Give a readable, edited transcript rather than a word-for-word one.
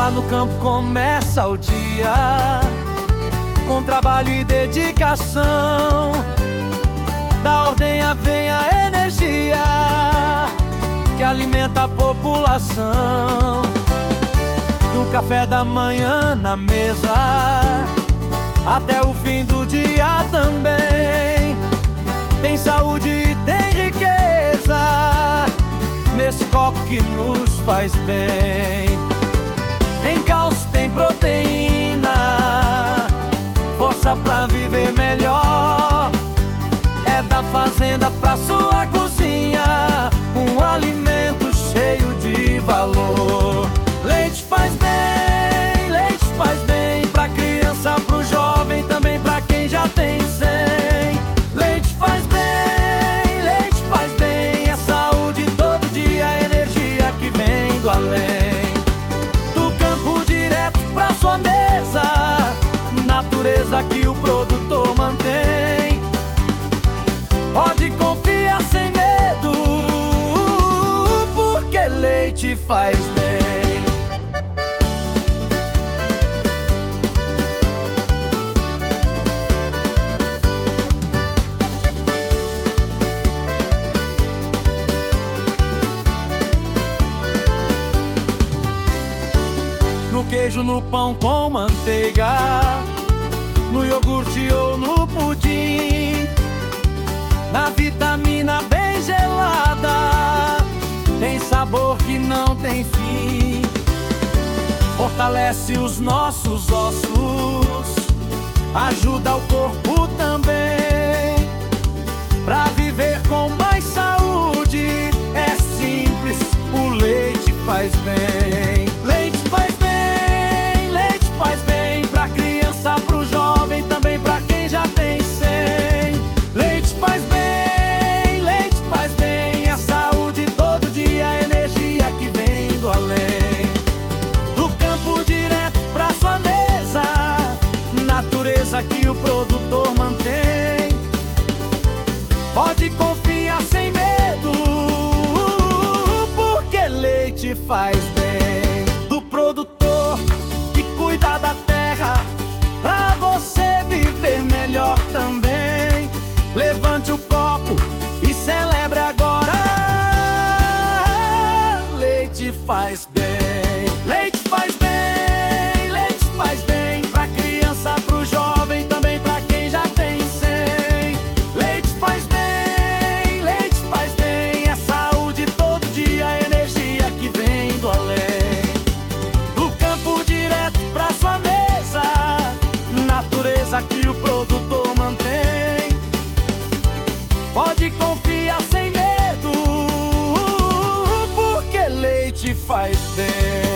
Lá no campo começa o dia, com trabalho e dedicação. Da ordenha vem a energia que alimenta a população. Do café da manhã na mesa até o fim do dia também. Tem saúde e tem riqueza nesse copo que nos faz bem. Tem cálcio, tem proteína, força pra viver melhor. É da fazenda pra sua cozinha, um alimento cheio de valor. Leite faz bem pra criança, pro jovem, também pra quem já tem 100. Leite faz bem, é saúde todo dia, energia que vem do além. Do campo direto pra sua mesa, natureza que o produtor mantém. Pode confiar sem medo, porque leite faz bem. No queijo, no pão com manteiga, no iogurte ou no pudim, na vitamina bem gelada, tem sabor que não tem fim. Fortalece os nossos ossos, ajuda o corpo também, pra viver com mais saúde. É simples, o leite faz bem. Leite faz bem pra criança, pro jovem, também pra quem já tem 100. Leite faz bem, é saúde todo dia, energia que vem do além. Do campo direto pra sua mesa, natureza que o produtor mantém. Pode confiar sem medo, porque leite faz bem. Do produtor que cuida da terra, pra você viver melhor também. Levante o copo e celebre agora. Leite faz bem. Leite faz bem pra criança, pro jovem, também pra quem já tem 100. Leite faz bem, é saúde todo dia, energia que vem do além. Do campo direto pra sua mesa, natureza que o produtor mantém. Pode confiar sem medo, porque leite faz bem.